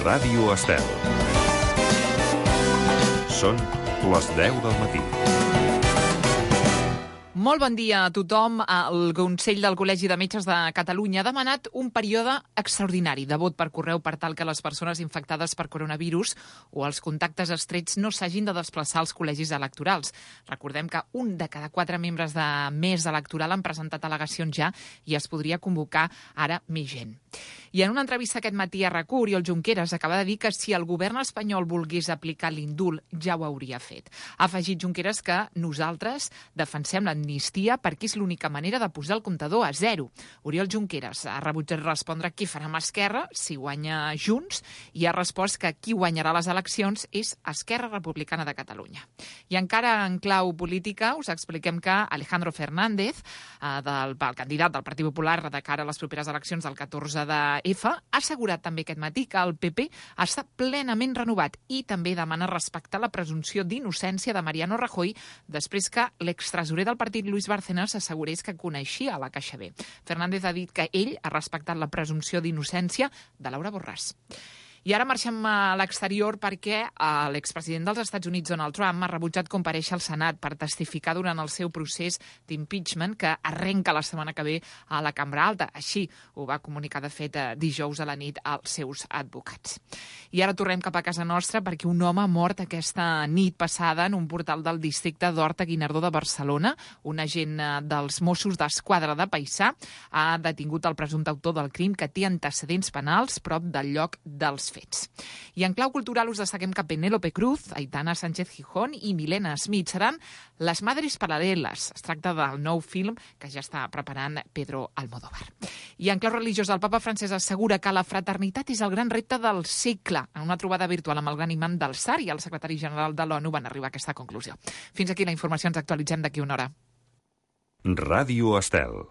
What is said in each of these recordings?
Ràdio Estel. Són les 10 del matí. Molt bon dia a tothom. El Consell del Col·legi de Metges de Catalunya ha demanat un període extraordinari de vot per correu per tal que les persones infectades per coronavirus o els contactes estrets no s'hagin de desplaçar als col·legis electorals. Recordem que un de cada 4 membres de mes electoral han presentat al·legacions ja i es podria convocar ara més gent. I en una entrevista aquest matí a RAC1, Oriol Junqueras acaba de dir que si el govern espanyol volgués aplicar l'indult ja ho hauria fet. Ha afegit Junqueras que nosaltres defensem l'amnistia perquè és l'única manera de posar el comptador a zero. Oriol Junqueras ha rebutjat respondre qui farà amb Esquerra si guanya Junts i ha respost que qui guanyarà les eleccions és Esquerra Republicana de Catalunya. I encara en clau política us expliquem que Alejandro Fernández, el candidat del Partit Popular de cara a les properes eleccions del 14 de F, ha assegurat també aquest matí que el PP està plenament renovat i també demana respectar la presumpció d'innocència de Mariano Rajoy després que l'extresorer del partit Luis Bárcenas assegurés que coneixia la Caixa B. Fernández ha dit que ell ha respectat la presumpció d'innocència de Laura Borràs. I ara marxem a l'exterior perquè l'expresident dels Estats Units, Donald Trump, ha rebutjat comparèixer al Senat per testificar durant el seu procés d'impeachment que arrenca la setmana que ve a la Cambra Alta. Així ho va comunicar, de fet, dijous a la nit als seus advocats. I ara tornem cap a casa nostra perquè un home ha mort aquesta nit passada en un portal del districte d'Horta-Guinardó de Barcelona. Un agent dels Mossos d'Esquadra de Paisà ha detingut el presumpte autor del crim que té antecedents penals prop del lloc dels fets. I en clau cultural us destaquem que Penélope Cruz, Aitana Sánchez Gijón i Milena Smith seran les Madres Paral·leles. Es tracta del nou film que ja està preparant Pedro Almodóvar. I en clau religiós, el papa Francesc assegura que la fraternitat és el gran repte del segle. En una trobada virtual amb el gran imam del SAR i el secretari general de l'ONU van arribar a aquesta conclusió. Fins aquí la informació, ens actualitzem d'aquí una hora. Ràdio Estel.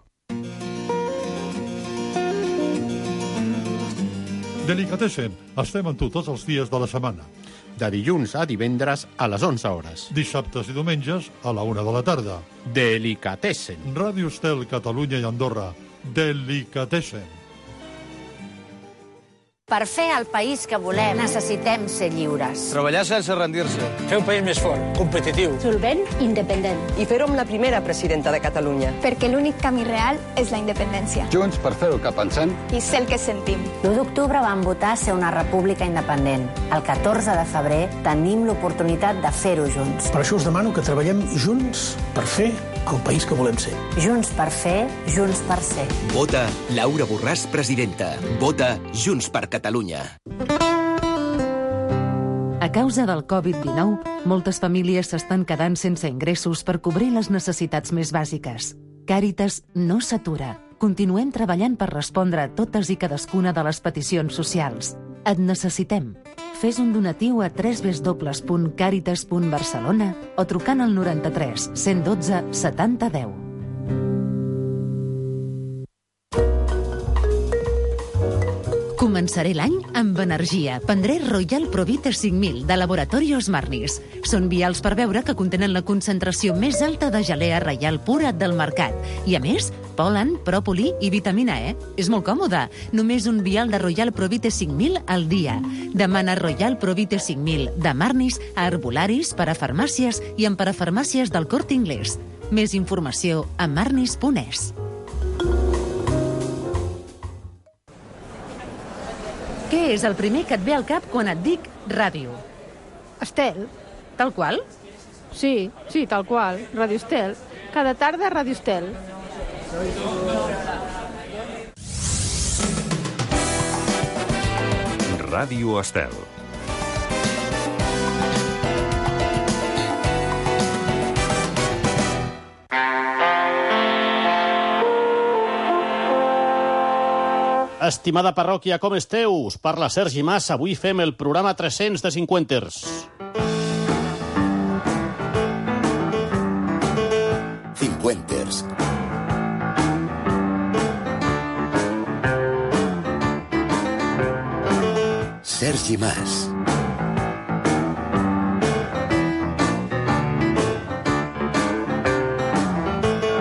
Delicatessen, estem amb tu tots els dies de la setmana. De dilluns a divendres a les 11 hores. Dissabtes i diumenges a la 1 de la tarda. Delicatessen. Ràdio Estel, Catalunya i Andorra. Delicatessen. Per fer el país que volem, necessitem ser lliures. Treballar sense rendir-se. Fer un país més fort, competitiu. Solvent, independent. I fer-ho amb la primera presidenta de Catalunya. Perquè l'únic camí real és la independència. Junts per fer el que pensem. I ser el que sentim. L'1 d'octubre vam votar ser una república independent. El 14 de febrer tenim l'oportunitat de fer-ho junts. Per això us demano que treballem junts per fer el país que volem ser. Junts per fer, junts per ser. Vota Laura Borràs, presidenta. Vota Junts per Catalunya. A causa del Covid-19, moltes famílies s'estan quedant sense ingressos per cobrir les necessitats més bàsiques. Càritas no s'atura. Continuem treballant per respondre a totes i cadascuna de les peticions socials. Et necessitem. Fes un donatiu a www.caritas.barcelona o trucant al 93 112 70 10. Començaré l'any amb energia. Prendré Royal Provite 5000 de Laboratorios Marnis. Són vials per beure que contenen la concentració més alta de gelea reial pura del mercat. I a més, pol·len, pròpoli i vitamina E. És molt còmode. Només un vial de Royal Provite 5000 al dia. Demana Royal Provite 5000 de Marnis a herbolaris, parafarmàcies i en parafarmàcies del Corte Inglés. Més informació a marnis.es. Què és el primer que et ve al cap quan et dic ràdio? Estel. Tal qual? Sí, tal qual. Ràdio Estel. Cada tarda Ràdio Estel. Ràdio Estel. Estimada parròquia, com esteu? Us parla Sergi Mas. Avui fem el programa 300 de Cinquenters. Cinquenters. Sergi Mas.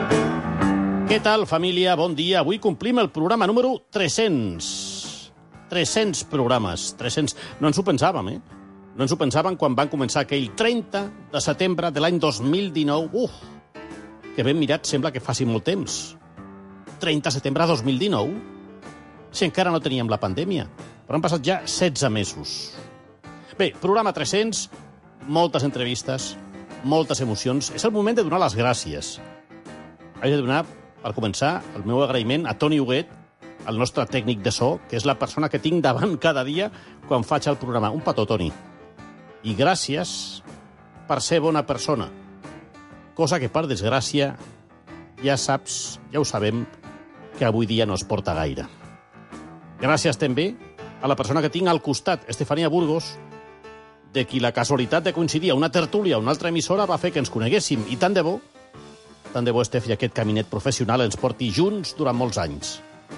Què tal, família? Bon dia. Avui complim el programa número 300. 300 programes. 300. No ens ho pensàvem, eh? No ens ho pensàvem quan van començar aquell 30 de setembre de l'any 2019. Que ben mirat, sembla que faci molt temps. 30 de setembre de 2019? Si encara no teníem la pandèmia. Però han passat ja 16 mesos. Bé, programa 300, moltes entrevistes, moltes emocions. És el moment de donar les gràcies. He de donar, per començar, el meu agraïment a Toni Huguet, el nostre tècnic de so, que és la persona que tinc davant cada dia quan faig el programa. Un petó, Toni. I gràcies per ser bona persona. Cosa que, per desgràcia, ja saps, ja ho sabem, que avui dia no es porta gaire. Gràcies també a la persona que tinc al costat, Estefania Burgos, de qui la casualitat de coincidir a una tertúlia, a una altra emissora, va fer que ens coneguéssim. I tant de bo, Estefi, aquest caminet professional ens porti junts durant molts anys.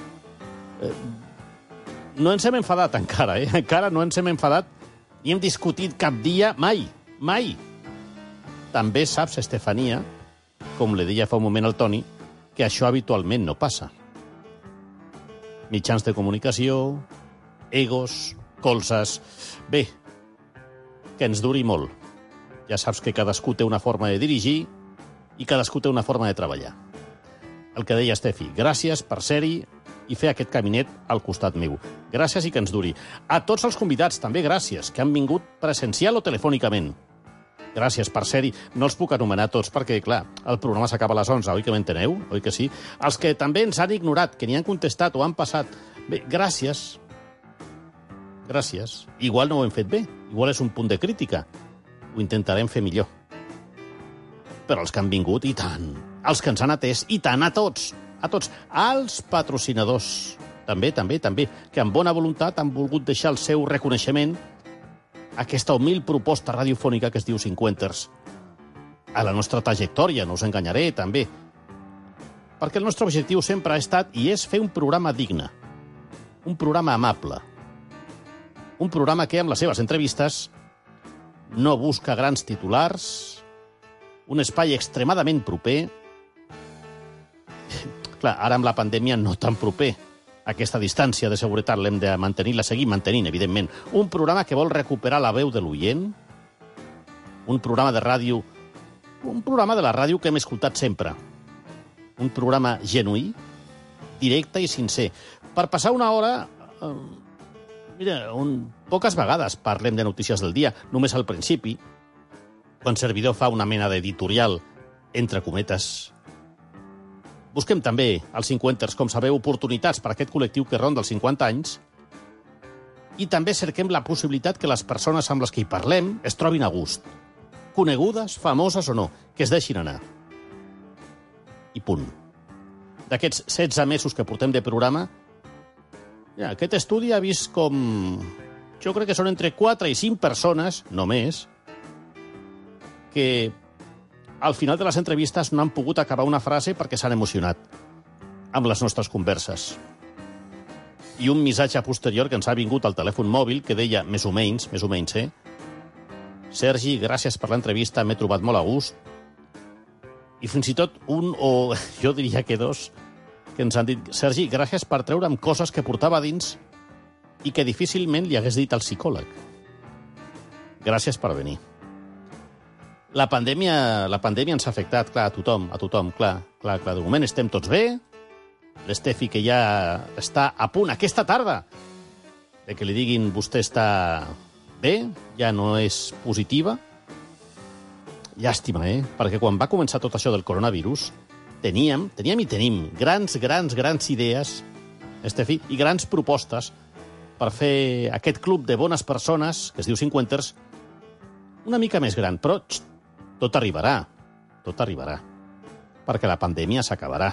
No ens hem enfadat encara, eh? Encara no ens hem enfadat ni hem discutit cap dia, mai, mai. També saps, Estefania, com li deia fa un moment al Toni, que això habitualment no passa. Mitjans de comunicació, egos, colzes... Bé, que ens duri molt. Ja saps que cadascú té una forma de dirigir i cadascú té una forma de treballar. El que deia Estefi, gràcies per ser-hi i fer aquest caminet al costat meu. Gràcies i que ens duri. A tots els convidats, també gràcies, que han vingut presencial o telefònicament. Gràcies per ser-hi. No els puc anomenar tots perquè, clar, el programa s'acaba a les 11, oi que m'enteneu? Oi que sí? Els que també ens han ignorat, que ni han contestat o han passat. Bé, gràcies. Gràcies. Igual no ho hem fet bé. Igual és un punt de crítica. Ho intentarem fer millor. Però els que han vingut, i tant. Els que ens han atès, i tant, a tots. A tots. Als patrocinadors. També, que amb bona voluntat han volgut deixar el seu reconeixement a aquesta humil proposta radiofònica que es diu Cinquenters. A la nostra trajectòria, no us enganyaré, també. Perquè el nostre objectiu sempre ha estat i és fer un programa digne. Un programa amable. Un programa que, amb les seves entrevistes, no busca grans titulars, un espai extremadament proper. Clar, ara amb la pandèmia no tan proper. Aquesta distància de seguretat l'hem de mantenir, la seguim mantenint, evidentment. Un programa que vol recuperar la veu de l'oient, un programa de ràdio, un programa de la ràdio que hem escoltat sempre. Un programa genuí, directe i sincer. Per passar una hora... Mira, poques vegades parlem de notícies del dia, només al principi, quan servidor fa una mena d'editorial, entre cometes. Busquem també, als Cinquenters, com sabeu, oportunitats per a aquest col·lectiu que ronda els 50 anys, i també cerquem la possibilitat que les persones amb les que hi parlem es trobin a gust. Conegudes, famoses o no, que es deixin anar. I punt. D'aquests 16 mesos que portem de programa, ja, aquest estudi ha vist com... Jo crec que són entre 4 i 5 persones, no més, que al final de les entrevistes no han pogut acabar una frase perquè s'han emocionat amb les nostres converses. I un missatge posterior que ens ha vingut al telèfon mòbil que deia, més o menys, Sergi, gràcies per l'entrevista, m'he trobat molt a gust. I fins i tot un, o jo diria que dos, que ens han dit, Sergi, gràcies per treure'm coses que portava dins i que difícilment li hagués dit al psicòleg. Gràcies per venir. La pandèmia ens ha afectat, clar, a tothom, clar. De moment estem tots bé. L'Estefi, que ja està a punt aquesta tarda de que li diguin vostè està bé, ja no és positiva. Llàstima, perquè quan va començar tot això del coronavirus, teníem i tenim grans idees, Estefi, i grans propostes per fer aquest club de bones persones, que es diu Cinquenters, una mica més gran, però tot arribarà, perquè la pandèmia s'acabarà.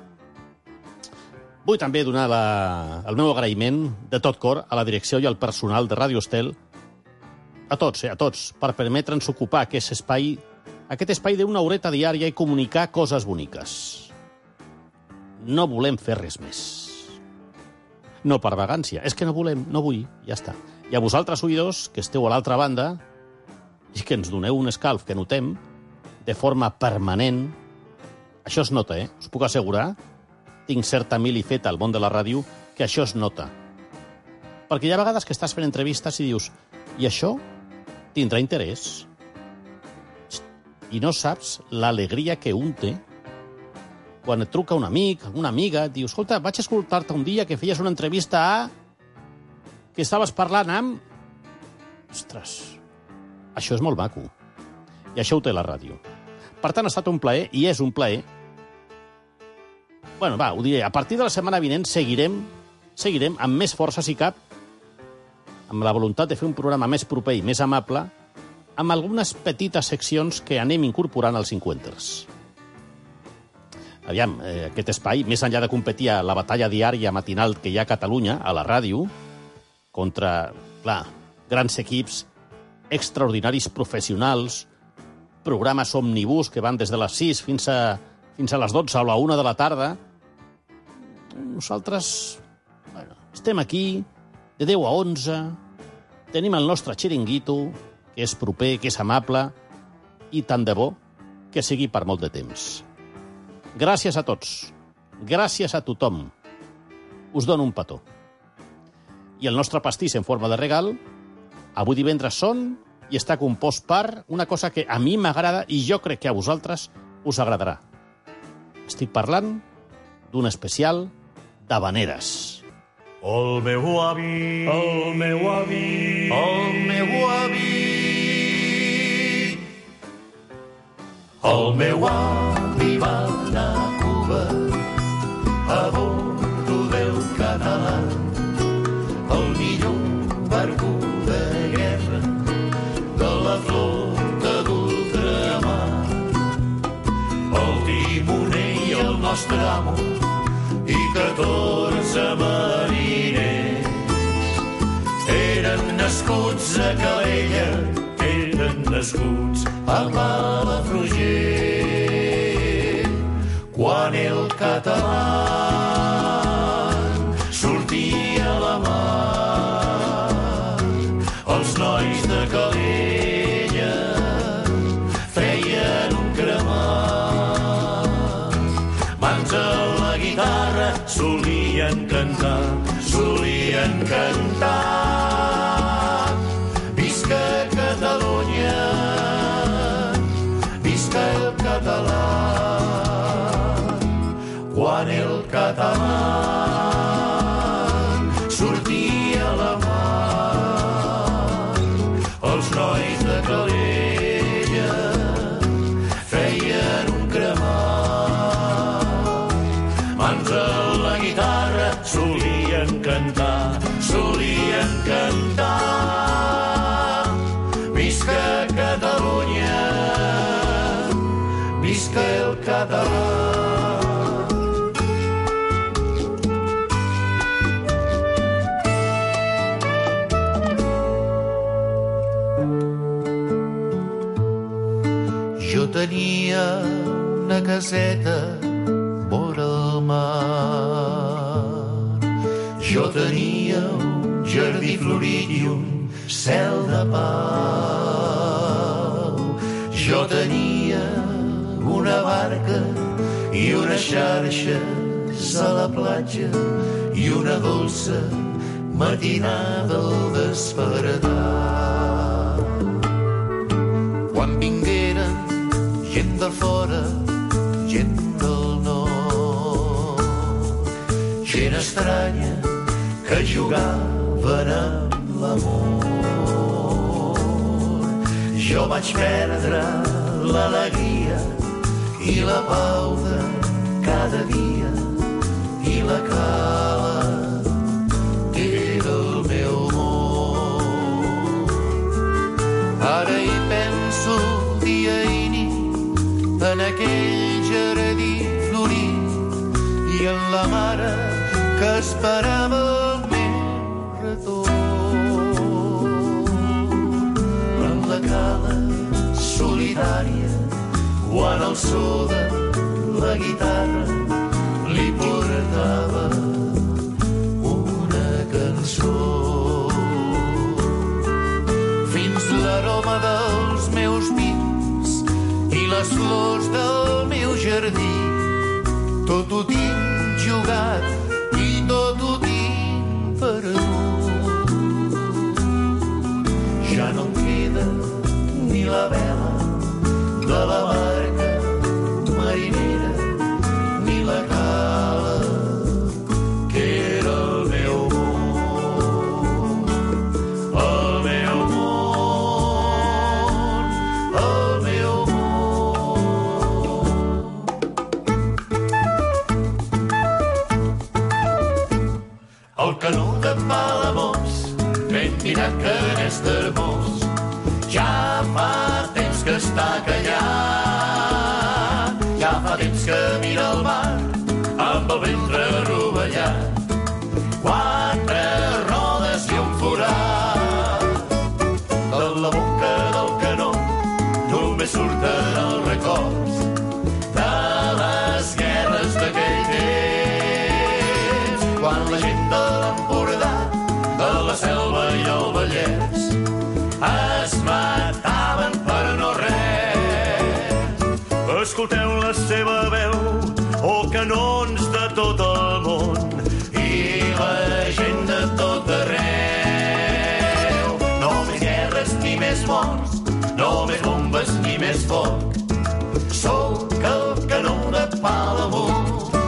Vull també donar el meu agraïment de tot cor a la direcció i al personal de Ràdio Estel, a tots, per permetre'ns ocupar aquest espai d'una horeta diària i comunicar coses boniques. No volem fer res més. No per vagància, és que no vull, ja està. I a vosaltres, oïdors, que esteu a l'altra banda i que ens doneu un escalf que notem de forma permanent, això es nota, us puc assegurar, tinc certa mili feta al món de la ràdio, que això es nota. Perquè hi ha vegades que estàs fent entrevistes i dius, i això tindrà interès? I no saps l'alegria que un té quan et truca un amic, una amiga, et diu, escolta, vaig escoltar-te un dia que feies una entrevista a... que estaves parlant amb... Ostres, això és molt maco. I això ho té la ràdio. Per tant, ha estat un plaer, i és un plaer. Bueno, va, ho diré. A partir de la setmana vinent seguirem amb més força, si cap, amb la voluntat de fer un programa més proper i més amable, amb algunes petites seccions que anem incorporant als Cinquenters. Aviam, aquest espai, més enllà de competir a la batalla diària matinal que hi ha a Catalunya, a la ràdio, contra, clar, grans equips, extraordinaris professionals, programes òmnibus que van des de les 6 fins a les 12 o la 1 de la tarda, nosaltres estem aquí de 10 a 11, tenim el nostre xiringuito, que és proper, que és amable, i tant de bo que sigui per molt de temps. Gràcies a tots. Gràcies a tothom. Us dono un petó. I el nostre pastís en forma de regal, avui divendres són i està compost per una cosa que a mi m'agrada i jo crec que a vosaltres us agradarà. Estic parlant d'un especial d'havaneres. El meu avi, el meu avi, el meu avi, el meu avi va anar a Cuba a bordo del català, el millor barco de guerra de la flota d'ultramar, el timoner i el nostre amo i 14 mariners eren nascuts a Calella, eren nascuts a Palafrugell. Quan el català sortia a la mar, els nois de Calella feien un cremat. Mans a la guitarra solien cantar, solien cantar. Visca Catalunya, visca el català. Quan el català sortia a la mar, els nois de Calella feien un cremat. Mans a la guitarra solien cantar, solien cantar. Visca Catalunya, visca el català. Jo tenia una caseta vora el mar. Jo tenia un jardí florit i un cel de pau. Jo tenia una barca i unes xarxes a la platja i una dolça matinada al despertar. Quan vingueren gent de fora, gent del nord, gent estranya que jugaven amb l'amor. Jo vaig perdre l'alegria i la pau de cada dia i la cala que era el meu món. Ara hi penso dia i nit en aquell jardí florit i en la mare que esperava el meu retorn. En la cala solidària quan el so de la guitarra li portava una cançó. Fins l'aroma dels meus vins i les flors del meu jardí, tot ho tinc jugat i tot ho tinc perdut. El canó de Palamós, ben mirat que n'és d'hermós, ja fa temps que està callat, ja fa temps que mira el mar amb el ventre rovellat. 4 rodes i un forat. De la boca del canó només surten els records de les guerres d'aquell temps, quan la gent de l'Empordà, de la Selva i el Vallès es mataven per no res. Escolteu la seva veu, canons de tot el món i la gent de tot arreu. No més guerres ni més morts, no més bombes ni més foc. Sóc el canó de Palamós.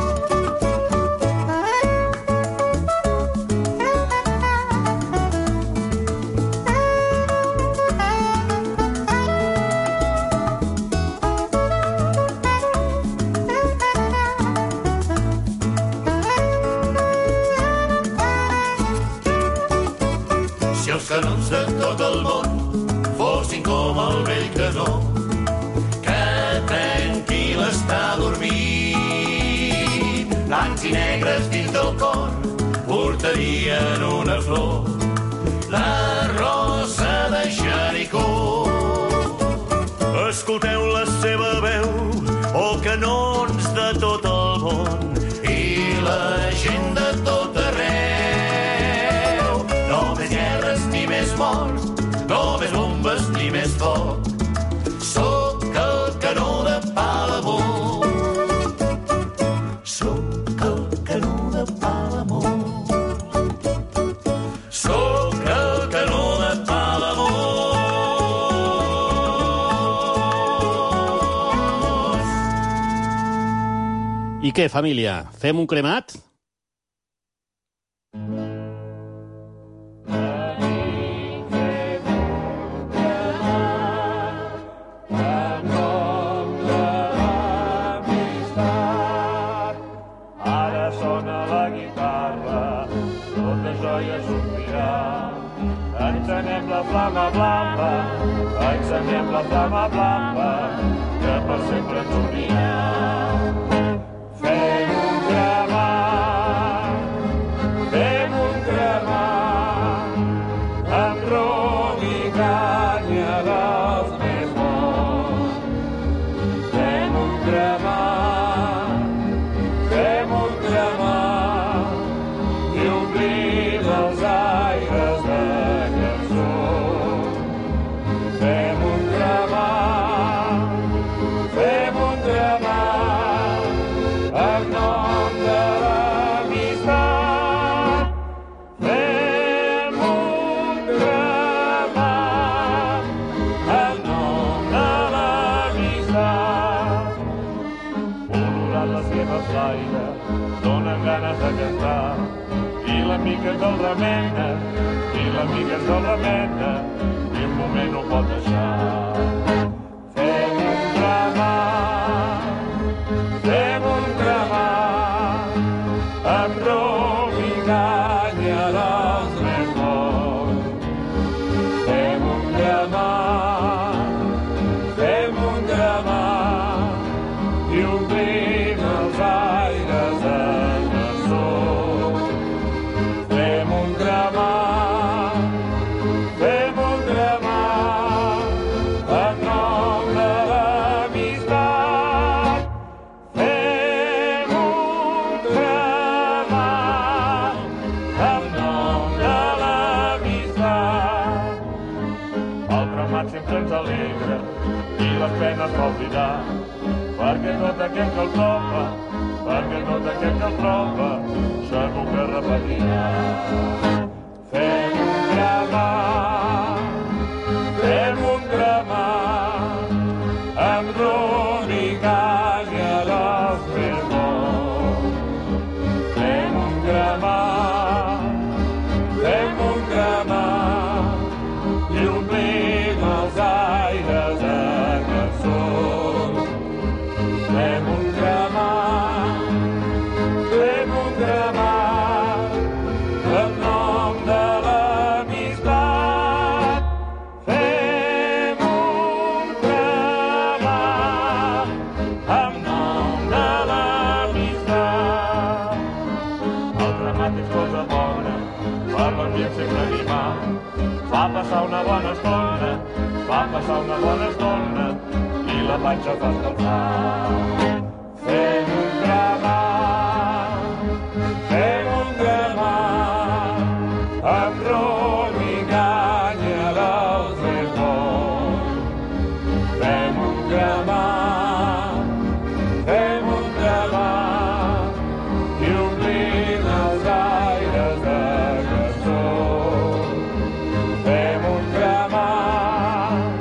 Canons de tot el món fossin com el vell canó que tranquil està dormint. Blancs i negres dins del cor portarien una flor, la rosa de Jericó. Escolteu la seva veu, canons de tot el món i la gent de tot arreu. No més guerres ni més morts, no més bombes ni més foc. Sóc el canó de Palamós. Sóc el canó de Palamós. Sóc el canó de Palamós. I què, família? Fem un cremat? Encenem la flama blava, que per sempre ens unirà. Fem un cremat, amb rom i canya dels més bons. Fem un cremat, i omplim els aires de l'amiga se'l remena, i un moment no pot deixar. Fem un cremat, amb rom i canya dels més bons. Fem un cremat, i omplim els aires de cançó. Fem un cremat, en nom de l'amistat. Fem un cremat, en nom de l'amistat. El cremat sempre ens alegra i les penes fa oblidar, perquè tot aquell que el troba, segur que repetirà. Fem un cremat, amb rom i canya dels més bons. Fem un cremat, i omplim els aires de cançons. Fem un cremat, per l'ambient sempre animat. Va passar una bona estona, va passar una bona estona, i la panxa fa escalfar. Fem un cremat, amb rom i canya dels més bons. Fem un cremat, i omplim els aires de cançó. Fem un cremat,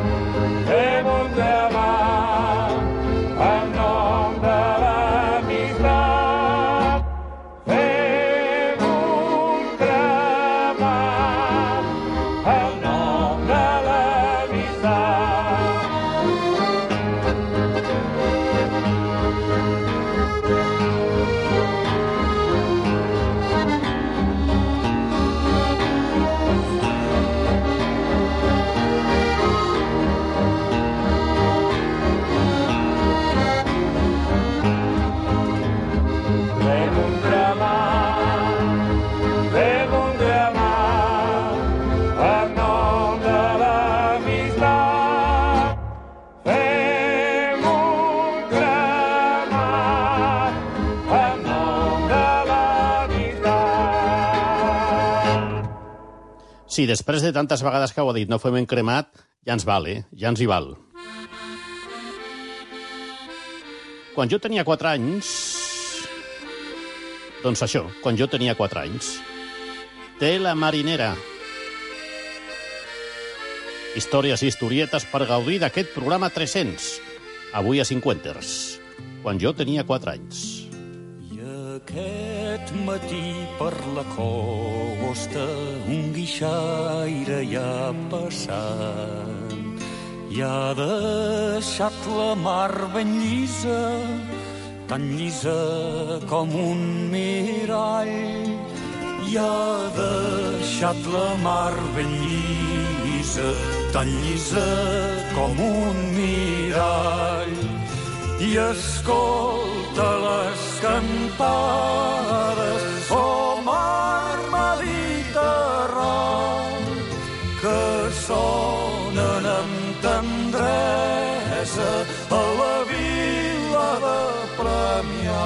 en nom de l'amistat. Fem un cremat, en nom de l'amistat. Fem un cremat, en nom de l'amistat. Fem un cremat, en nom de l'amistat. Sí, després de tantes vegades que ho ha dit, no fem en cremat, ja ens val, ja ens hi val. Quan jo tenia 4 anys... Doncs això, quan jo tenia 4 anys. Tela marinera. Històries i historietes per gaudir d'aquest programa 300. Avui a 50ers. Quan jo tenia 4 anys. I aquest matí per la costa un guixaire hi ha passat. I ha deixat la mar ben llisa, tan llisa com un mirall. I ha deixat la mar ben llisa, tan llisa com un mirall. I escolta les cantades, oh mar Mediterrani, que sonen amb tendresa a la vila de Premià.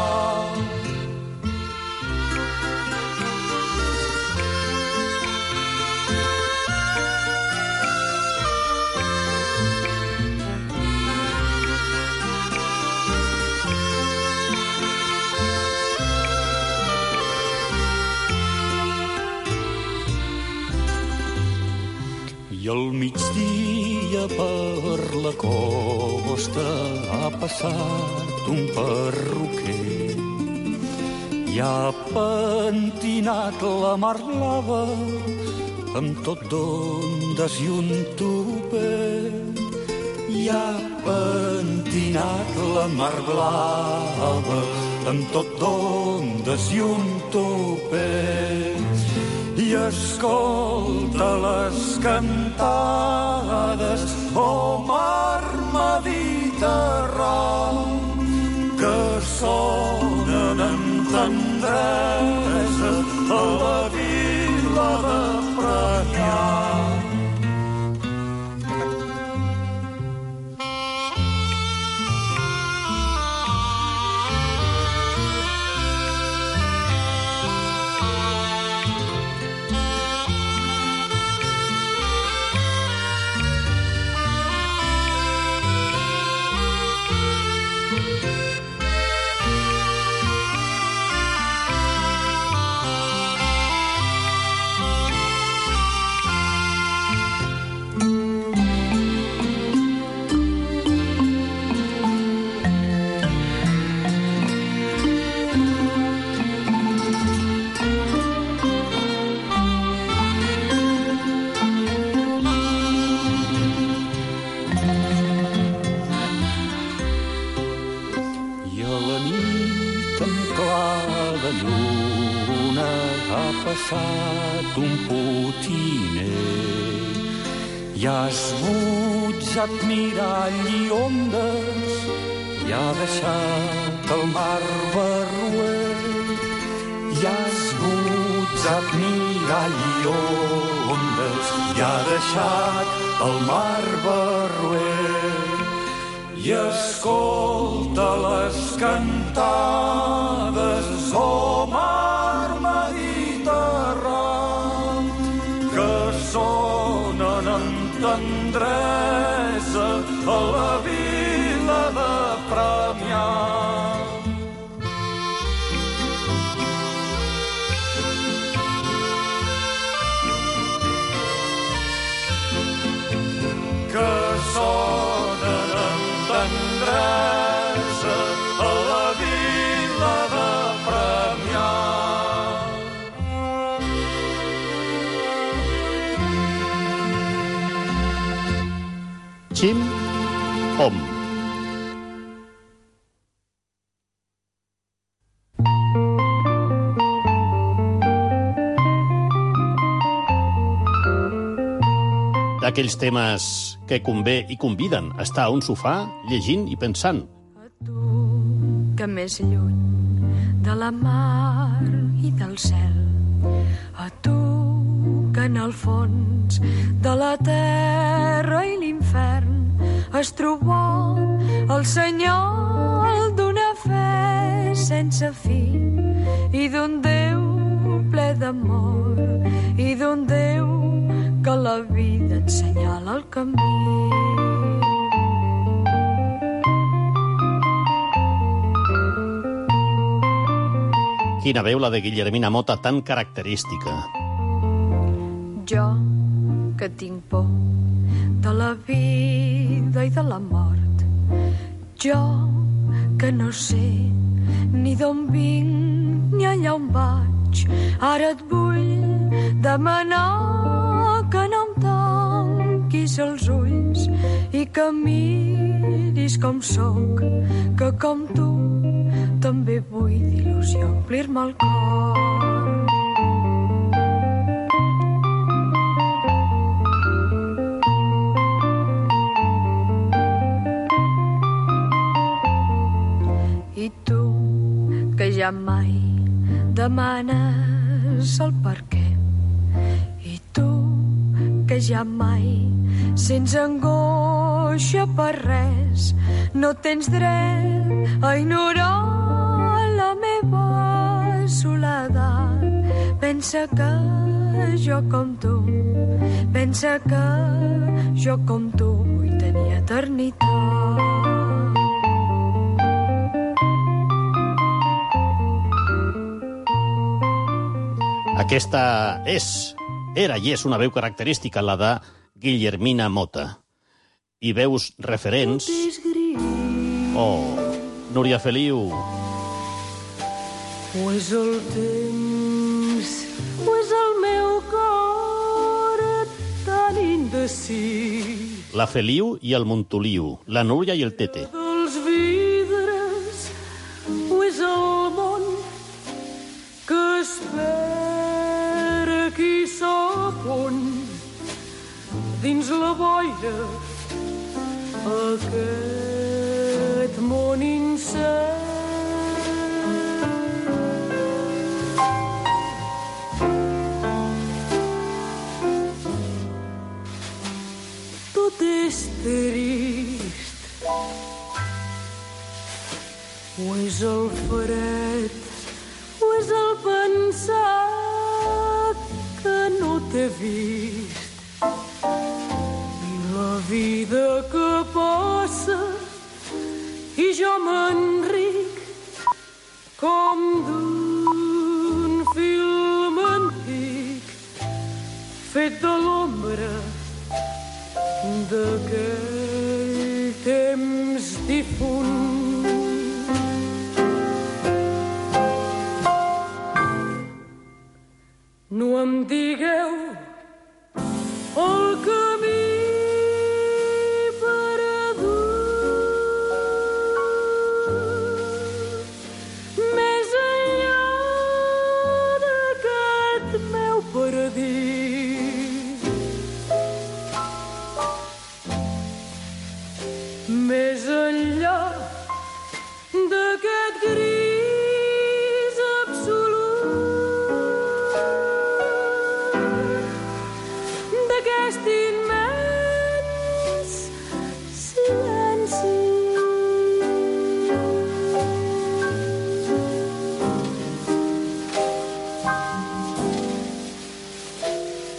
I al migdia per la costa ha passat un perruquer i ha pentinat la mar blava amb tot d'ondes i un tupè. I ha pentinat la mar blava amb tot d'ondes i un tupè. I escolta les cantades, oh mar Mediterrani, que sonen amb tendresa a la vila de Premià. Passat un potiner i ha esbutjat mirall i ondes i ha deixat el mar barruer i ha esbutjat admirall i ondes i ha deixat el mar barruer i escolta les cantades, mar Mediterrani, que sonen amb tendresa a la vila de Premià. Que sonen amb tendresa a la vila de Premià. Xim Om. D'aquells temes que convé i conviden a estar a un sofà llegint i pensant. A tu, que més lluny de la mar i del cel, a tu, que en el fons de la terra i l'infern es trobà el senyal d'una fe sense fi i d'un Déu ple d'amor i d'un Déu que la vida ensenyala el camí. Quina veu la de Guillermina Mota, tan característica. Jo, que tinc por de la vida i de la mort, jo, que no sé ni d'on vinc ni allà on vaig, ara et vull demanar que no em tanquis els ulls i que miris com sóc, que com tu també vull d'il·lusió omplir-me el cor. I tu, que ja mai demanes el per què, i tu, que ja mai sents angoixa per res, no tens dret a ignorar la meva soledat. Pensa que jo com tu, pensa que jo com tu vull tenir eternitat. Aquesta era i és una veu característica, la de Guillermina Mota. I veus referents... Oh, Núria Feliu. O és el temps, o és el meu cor tan indecis. La Feliu i el Montoliu, la Núria i el Tete. Dels vidres, o és el món que espera qui sap on, dins la boira, aquest món incert. Tot és trist, o és el fred, o és el pensar que no t'he vist, i la vida que passa i jo m'enric com d'un film antic fet de l'ombra d'aquell temps difunt. No em digueu el camí perdut més enllà d'aquest meu paradís. Més enllà d'aquest gris absolut.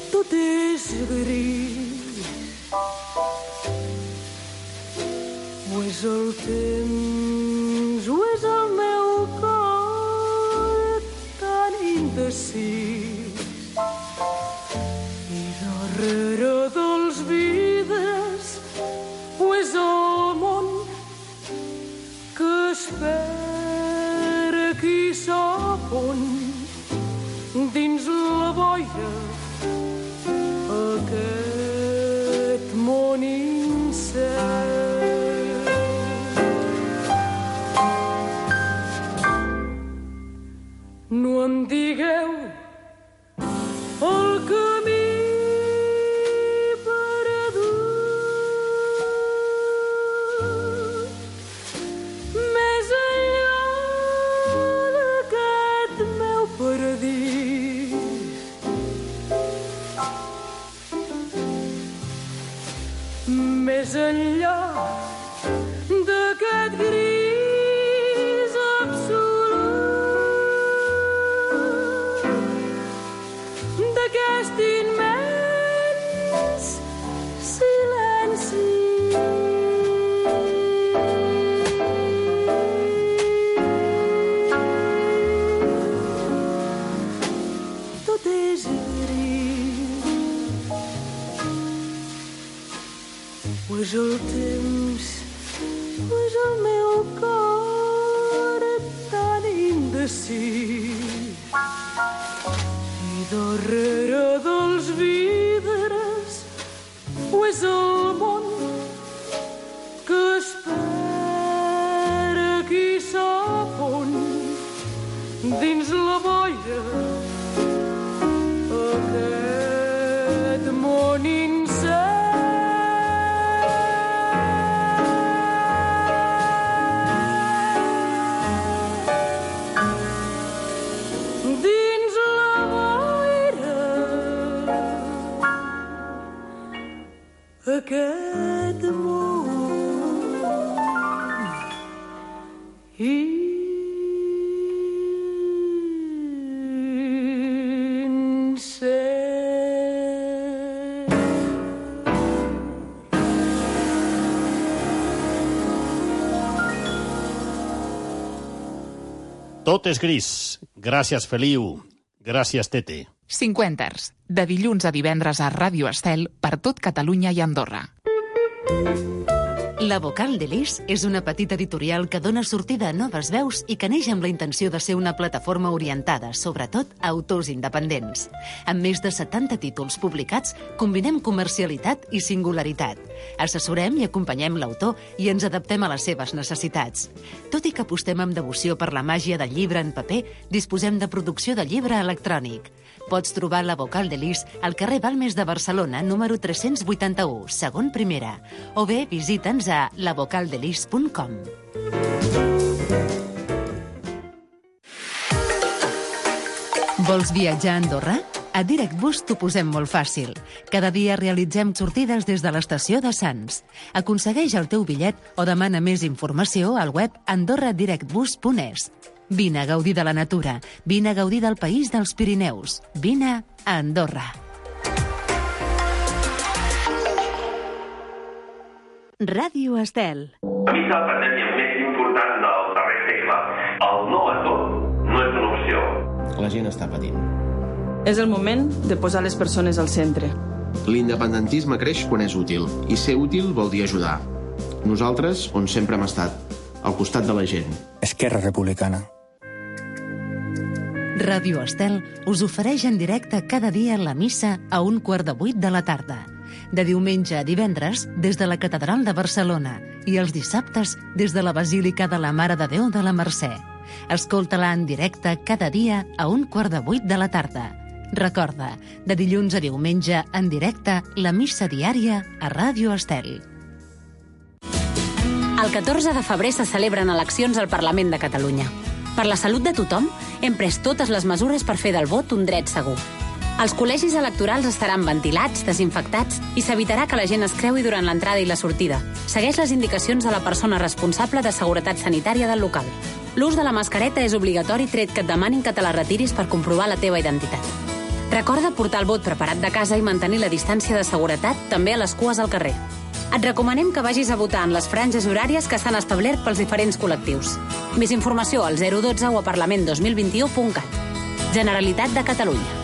tot és gris. O és el temps, o és el meu cor tan indecis. I darrere dels vidres, o és el món que espera qui sap on, dins la boira, aquest món incert. No em digueu el camí perdut, més enllà d'aquest meu paradís. Més enllà d'aquest gris absolut, d'aquest immens silenci. Tot és gris. O és el temps, o és el meu cor tan indecis. I darrere dels vidres, o és el món que espera qui sap on, dins la boira, aquest món incert. Aquest món incert. Tot és gris. Gràcies, Feliu. Gràcies, Tete. 50ers, de dilluns a divendres a Ràdio Estel per tot Catalunya i Andorra. La Vocal de Lis és una petita editorial que dona sortida a noves veus i que neix amb la intenció de ser una plataforma orientada, sobretot, a autors independents. Amb més de 70 títols publicats, combinem comercialitat i singularitat. Assessorem i acompanyem l'autor i ens adaptem a les seves necessitats. Tot i que apostem amb devoció per la màgia del llibre en paper, disposem de producció de llibre electrònic. Pots trobar la Vocal de Lis al carrer Balmes de Barcelona, número 381, segon primera, o bé visita'ns a lavocaldelis.com. Vols viatjar a Andorra? A DirectBus t'ho posem molt fàcil. Cada dia realitzem sortides des de l'estació de Sants. Aconsegueix el teu bitllet o demana més informació al web andorradirectbus.es. Vine a gaudir de la natura, vine a gaudir del país dels Pirineus, vine a Andorra. Ràdio Estel. A mi la pandèmia més important del darrer segle. El no a tot no és una opció. La gent està patint. És el moment de posar les persones al centre. L'independentisme creix quan és útil, i ser útil vol dir ajudar. Nosaltres, on sempre hem estat, al costat de la gent. Esquerra Republicana. Ràdio Estel us ofereix en directe cada dia la missa a 7:15 de la tarda. De diumenge a divendres des de la Catedral de Barcelona i els dissabtes des de la Basílica de la Mare de Déu de la Mercè. Escolta-la en directe cada dia a 7:15 de la tarda. Recorda, de dilluns a diumenge en directe la missa diària a Ràdio Estel. El 14 de febrer se celebren eleccions al Parlament de Catalunya. Per la salut de tothom, hem pres totes les mesures per fer del vot un dret segur. Els col·legis electorals estaran ventilats, desinfectats i s'evitarà que la gent es creui durant l'entrada i la sortida. Segueix les indicacions de la persona responsable de seguretat sanitària del local. L'ús de la mascareta és obligatori tret que et demanin que te la retiris per comprovar la teva identitat. Recorda portar el vot preparat de casa i mantenir la distància de seguretat també a les cues al carrer. Et recomanem que vagis a votar en les franges horàries que s'han establert pels diferents col·lectius. Més informació al 012 o a parlament2021.cat. Generalitat de Catalunya.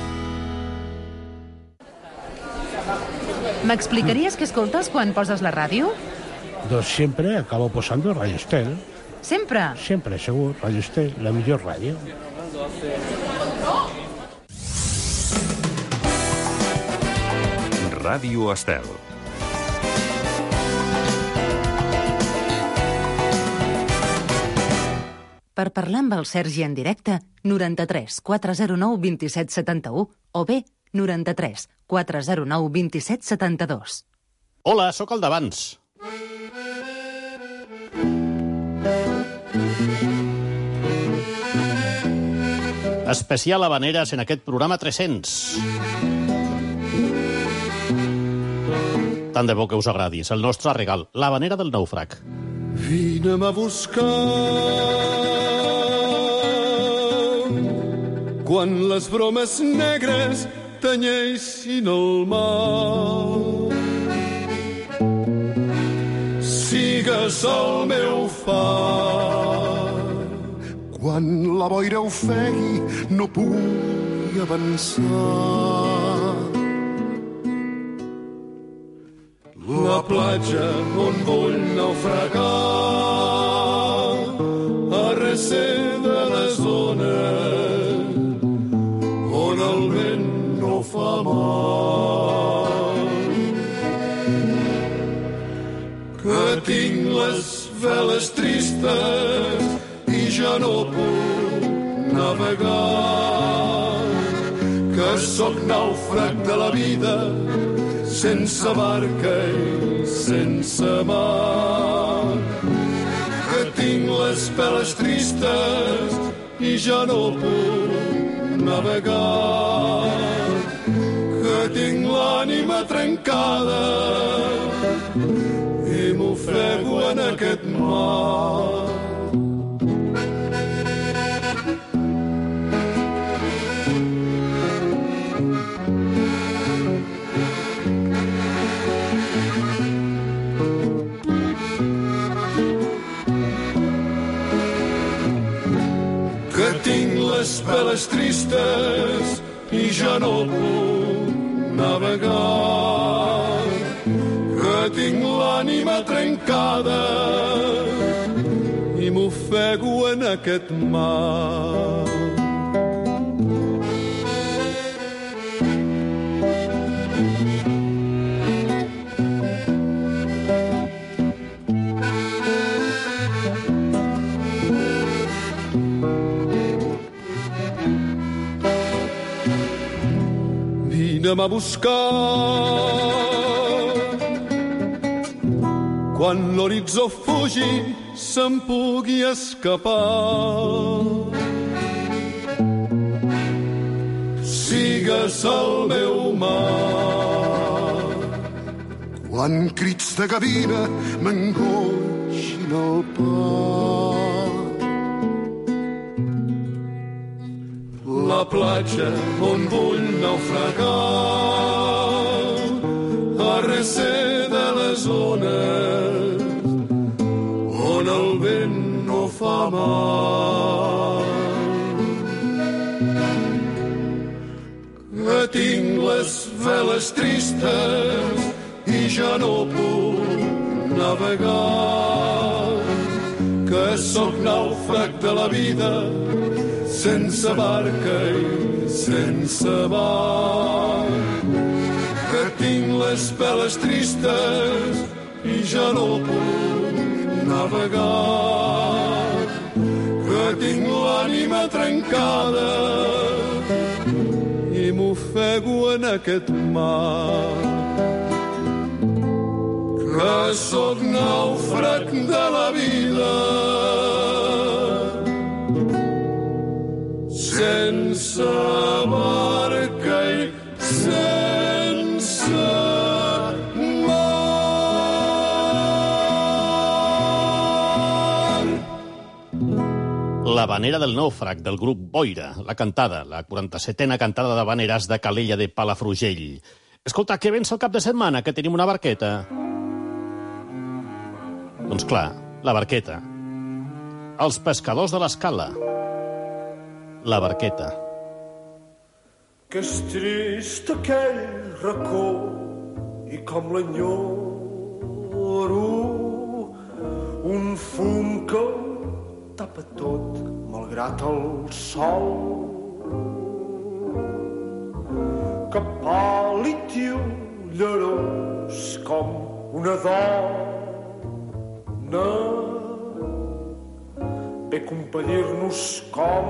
M'explicaries què escoltes quan poses la ràdio? Doncs siempre acabo posando Radio Estel. Sempre? Siempre, segur. Radio Estel, la millor ràdio. Ràdio Estel. Per parlar amb el Sergi en directe, 93 409 27 71 o bé 93 409 27 72. Hola, sóc el d'abans. Especial Habaneres en aquest programa 300. Tant de bo que us agradi. És el nostre regal, l'Habanera del Naufrag. Vine'm a buscar quan les bromes negres tenyeixin el mar. Sigues el meu far quan la boira ofegui no pugui avançar. La platja on vull naufragar a recer de les ones on el vent no fa mal. Que tinc les veles tristes i ja no puc navegar, que sóc nàufrag de la vida sense barca i sense mar, que tinc les veles tristes i ja no puc navegar, que tinc l'ànima trencada i m'ofego en aquest mar. Tinc les veles tristes i ja no puc navegar, que tinc l'ànima trencada i m'ofego en aquest mar. Vine'm a buscar quan l'horitzó fugi se'n pugui escapar. Sigues el meu mar quan crits de gavina m'engoixin el pas. La platja on vull naufragar a recer de les ones on el vent no fa mal. Que tinc les veles tristes i ja no puc navegar, que sóc nàufrag de la vida sense barca i sense mar, que tinc les veles tristes i ja no puc navegar, que tinc l'ànima trencada i m'ofego en aquest mar, que sóc nàufrag de la vida sense barca i sense La l'Havanera del Nàufrag, del grup Boira, la cantada, la 47a cantada d'Havaneres de Calella de Palafrugell. Escolta, què vens el cap de setmana, que tenim una barqueta? Doncs clar, la barqueta. Els pescadors de l'Escala. La barqueta. Que és trist aquell racó i com l'enyoro, un fum que tapa tot malgrat el sol, que pàl·lid i ullerós com una dona ve compadir-nos com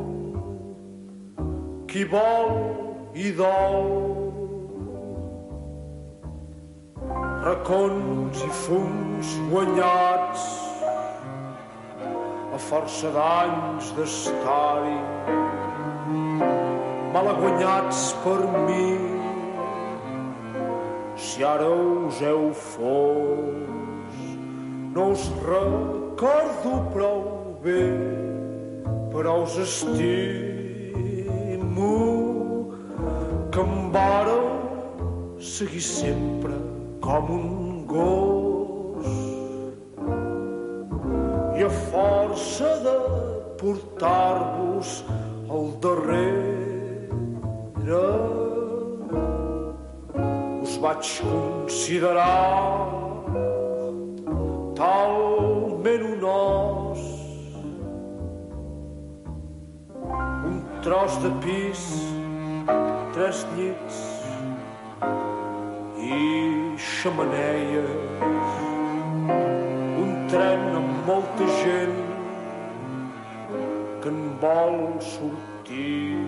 qui vol i dol. Racons i fums guanyats a força d'anys d'estar-hi, malaguanyats per mi. Si ara us heu fos, no us recordo prou bé, però us estimo, que em vareu seguir sempre com un gos. I a força de portar-vos al darrere, us vaig considerar talment un os. Un tros de pis, 3 llits i xemeneies, un tren amb molta gent que en vol sortir.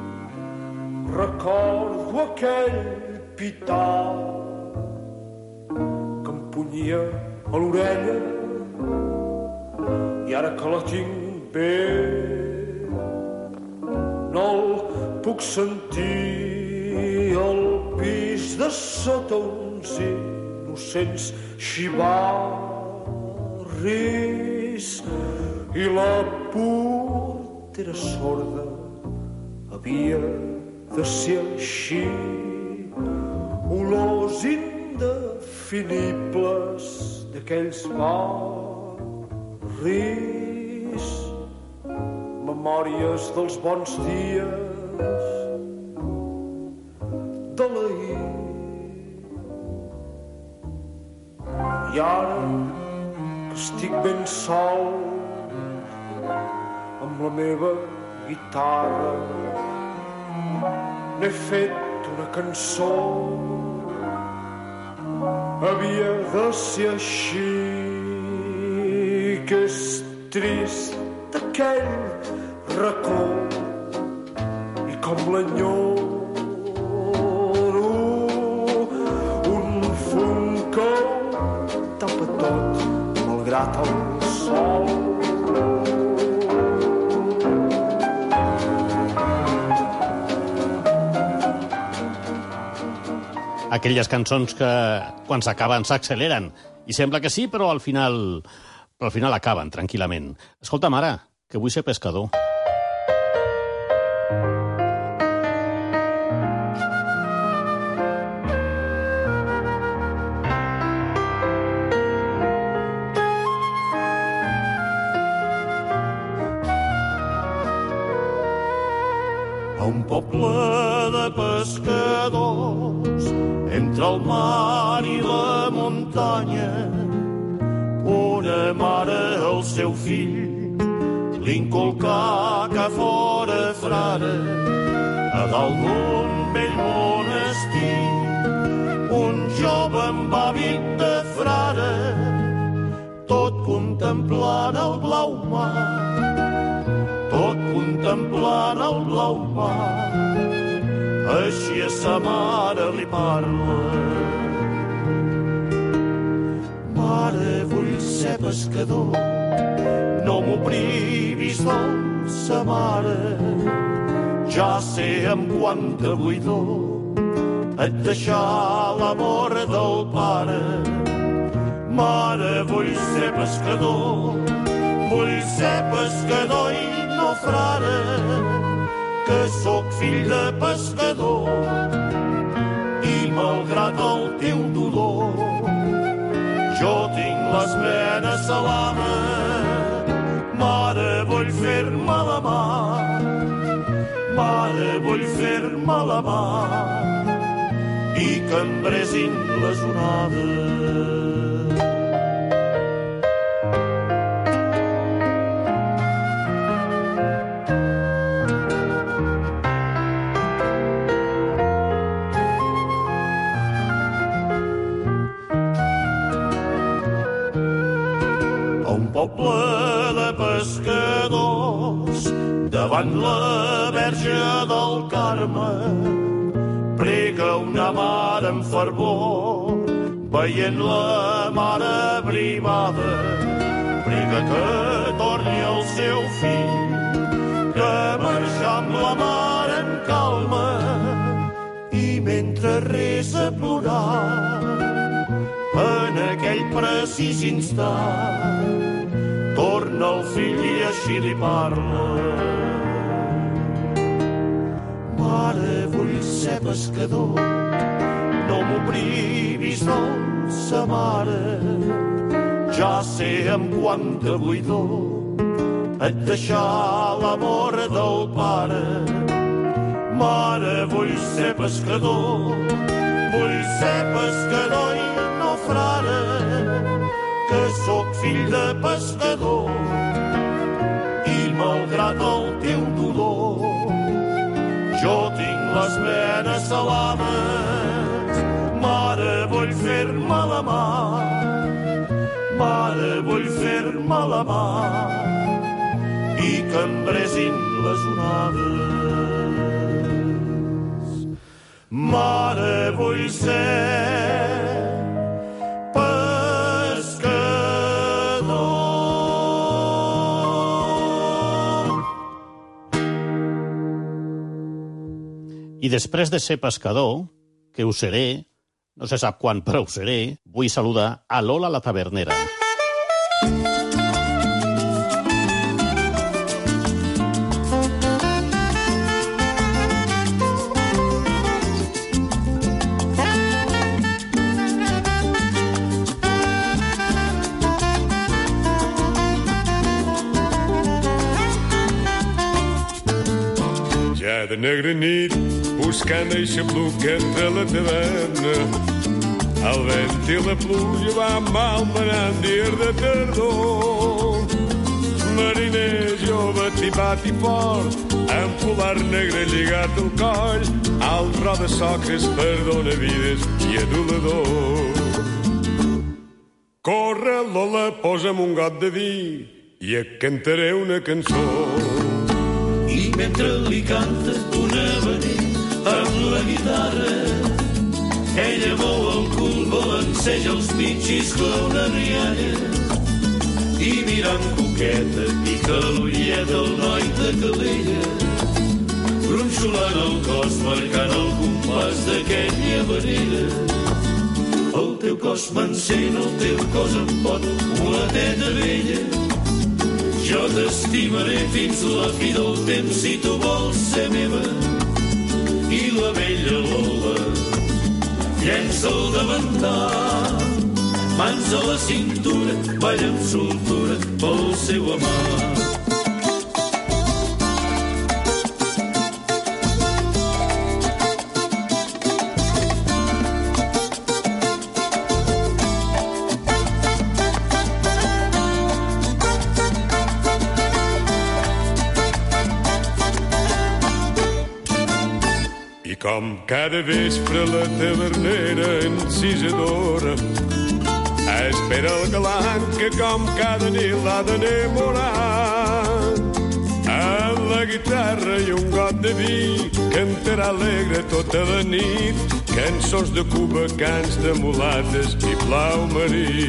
Recordo aquell pitar que em punyia a l'orella, i ara que la tinc bé no el puc sentir. Al pis de sota uns innocents xivarris i la portera sorda havia de ser així. Olors indefinibles d'aquells barris, memòries dels bons dies de l'ahir. I ara que estic ben sol amb la meva guitarra, n'he fet una cançó. Havia de ser així, que és trist aquell racó i com l'enyoro, un fum que tapa tot malgrat el sol. Aquelles cançons que, quan s'acaben, s'acceleren. I sembla que sí, però al final acaben tranquil·lament. Escolta, mare, que vull ser pescador. A un poble de pescadors, entre el mar i la muntanya, una mare al seu fill l'inculcà que fora frare. A dalt d'un vell monestir, un jove amb hàbit de frare, tot contemplant el blau mar, tot contemplant el blau mar. Així a sa mare li parla: mare, vull ser pescador, no m'ho privis, dolça mare. Ja sé amb quanta buidor et deixar l'amor del pare. Mare, vull ser pescador, vull ser pescador i no frare, que sóc fill de pescador i malgrat el teu dolor jo tinc les venes salades. Mare, vull fer-me la mà, mare, vull fer-me la mà i que em bresin les onades. Poble de pescadors, davant la Verge del Carme, prega una mare amb fervor, veient la mare brivada, prega que torni el seu fill, que marxa amb la mare en calma, i mentre resa plorar, en aquell precís instant, torna el fill i així li parla. Mare, vull ser pescador, no m'ho privis, dolça mare. Ja sé amb quanta buidor et deixar l'amor del pare. Mare, vull ser pescador i no frare, que sóc fill de pescador i malgrat el teu dolor jo tinc les venes salades. Mare, vull fer-me la mà, mare, vull fer-me la mà i que em bresin les onades. Mare, vull ser I després de ser pescador, que ho seré, no se sap quan, però ho seré, vull saludar a Lola la tavernera. Ja de negra nit, buscant eixa pluca entre la taverna, el vent i la pluja van malmenant dies de tardor. Mariner jove, tipat i fort, amb polar negre lligat al coll, al roda socres perdona vides i adulador. Corre, Lola, posa'm un got de vi i et cantaré una cançó. I mentre li canta un habaner amb la guitarra, ella mou el cul, balanceja els pits, xiscla una rialla i mirant coqueta pica l'ullet el noi de Calella, gronxolant el cos, marcant el compàs d'aquella habanera. El teu cos m'encén, el teu cos em pot, mulateta vella. Jo t'estimaré fins la fi del temps si tu vols ser meva. I la vella Lola llença el davantar, mans a la cintura, balla amb soltura pel seu amant. Com cada vespre la tavernera encisadora espera el galant que com cada nit l'ha d'enamorar. Amb la guitarra i un got de vi cantarà alegre tota la nit cançons de Cuba, cants de mulates i blau marí.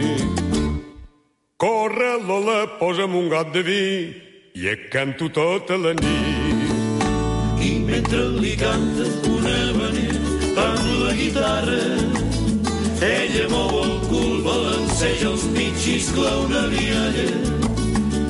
Corre, Lola, posa'm un got de vi i et canto tota la nit. I mentre li canta un habaner amb la guitarra, ella mou el cul, balanceja els pits, xiscla una rialla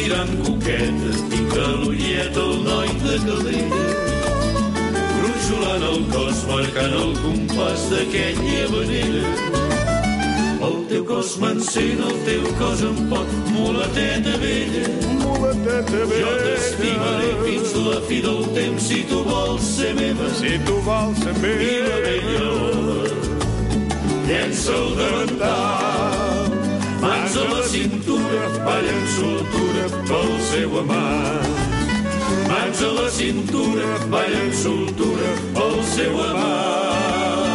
mirant coqueta i que l'ullet el noi de Calella, gronxolant el cos, marcant el compàs d'aquella manera. El teu cos m'encén, el teu cos em pot, mulateta vella. Mulateta vella. Jo t'estimaré fins la fi del temps si tu vols ser meva. Si tu vols ser meva. I la vella ola llença el davantal. Mans a la cintura, balla en soltura pel seu amant. Mans a la cintura, balla en soltura pel seu amant.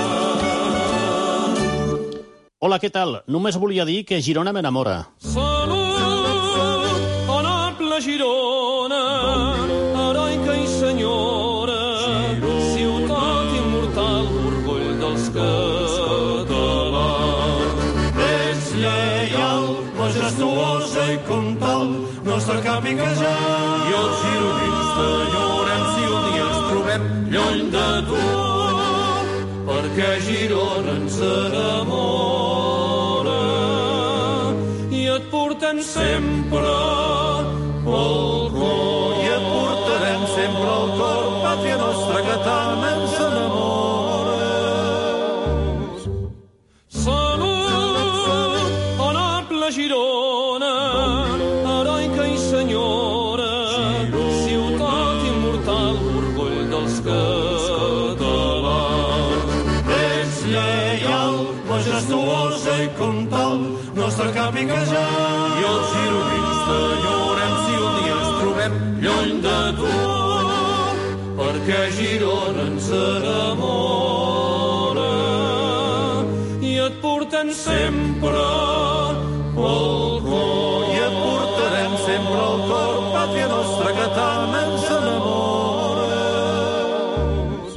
Hola, què tal? Només volia dir que Girona m'enamora. Salut, honorable Girona, heroica i senyora, ciutat immortal, orgull dels catalans. És lleial, majestuosa i comtal, nostre cap i casal. I els gironins t'enyorem si un dia ens trobem lluny de tu, perquè Girona ens enamora. Portem sempre el cor. I et portarem sempre al cor, pàtria nostra que tant ens enamores. Salut, honorable Girona, heroica i senyora, ciutat immortal, orgull dels catalans. Ets lleial, majestuosa i comtal, nostre cap i casal. I els gironins t'enyorem si un dia ens trobem lluny de tu, perquè Girona ens enamora. I et portem sempre al cor. I et portarem sempre al cor, pàtria nostra que tant ens enamores.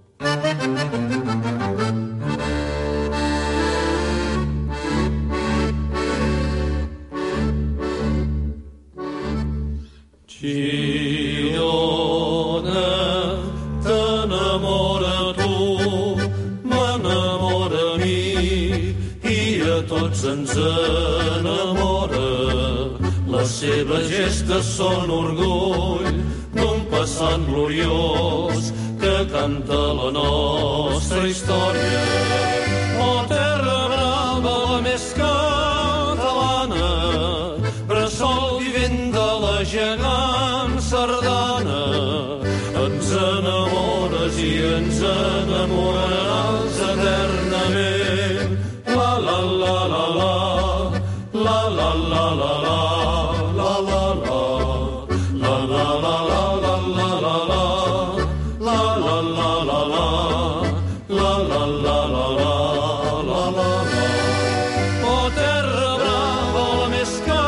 Girona, t'enamora tu, m'enamora a mi, i a tots ens enamora. Les seves gestes són orgull d'un passat gloriós que canta la nostra història. Oh, terra brava, la més catalana, bressol vivent de la gegant sardana. Ens enamores i ens enamoraràs eternament. La la la la la, la la la la la, la la la, la la la la la la la la, la la la la la, la la la la la, la la la. Oh, terra brava, la més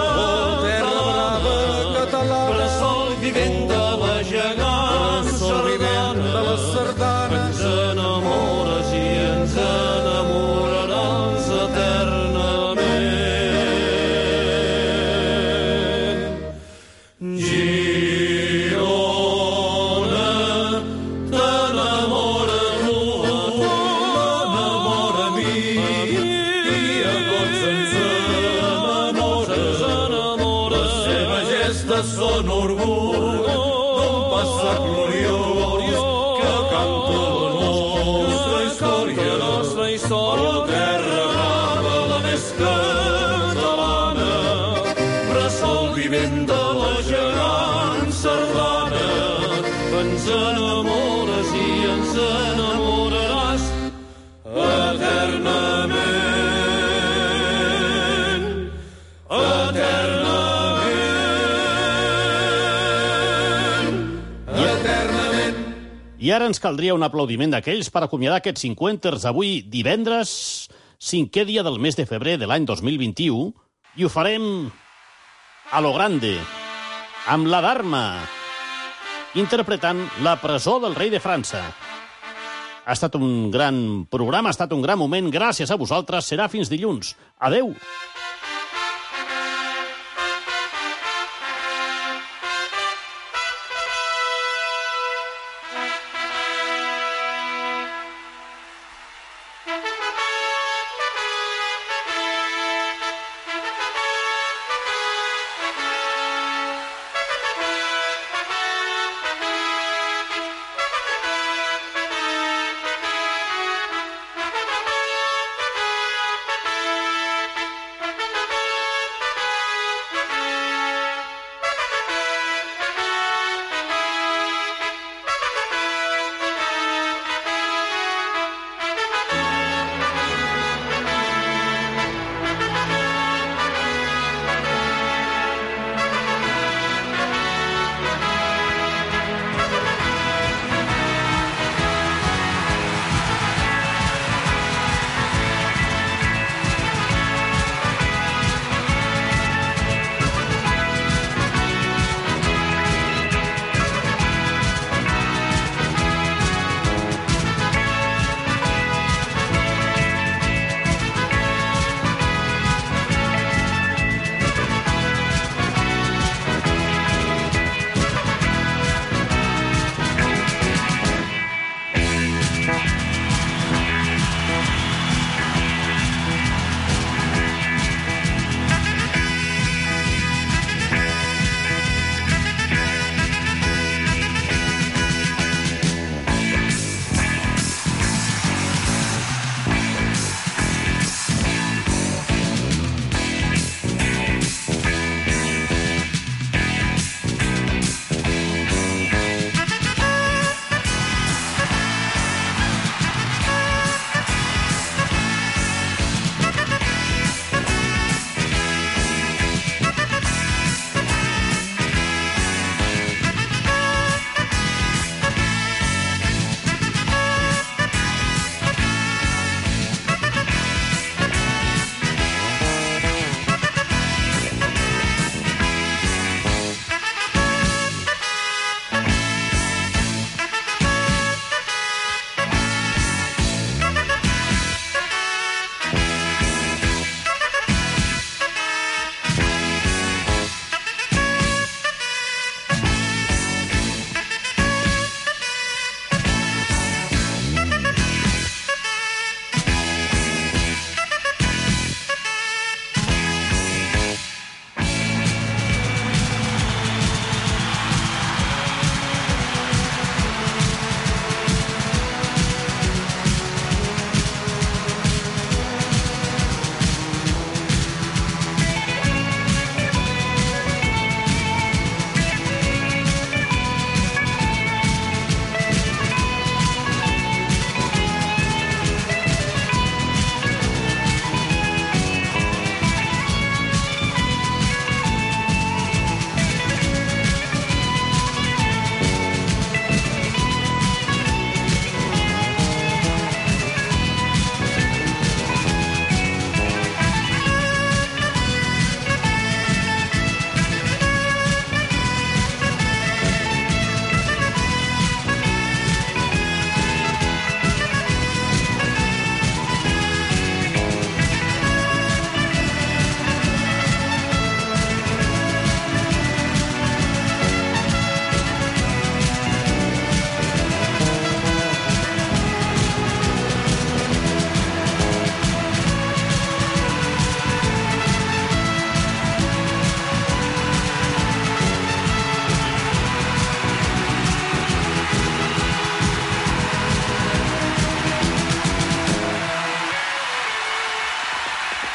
catalana, bressol vivent de la gegant sardana. Ens enamores i ens enamoraràs eternament. Girona, t'enamora tu, m'enamora a mi, i a tots ens enamora. Les seves gestes són orgull d'un passat gloriós que canta la nostra història. Oh, terra brava, la més catalana, bressol vivent de la gegant sardana. Ens enamores i ens enamoraràs eternament. Eternament. Eternament. I ara ens caldria un aplaudiment d'aquells per acomiadar aquests 50ers avui divendres, 5è dia del mes de febrer de l'any 2021, i ho farem a lo grande, amb la Dharma, interpretant La presó del rei de França. Ha estat un gran programa, ha estat un gran moment. Gràcies a vosaltres. Serà fins dilluns. Adeu.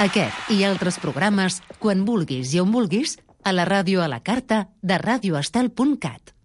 Aquest i altres programes, quan vulguis i on vulguis, a la ràdio a la carta de radioestel.cat.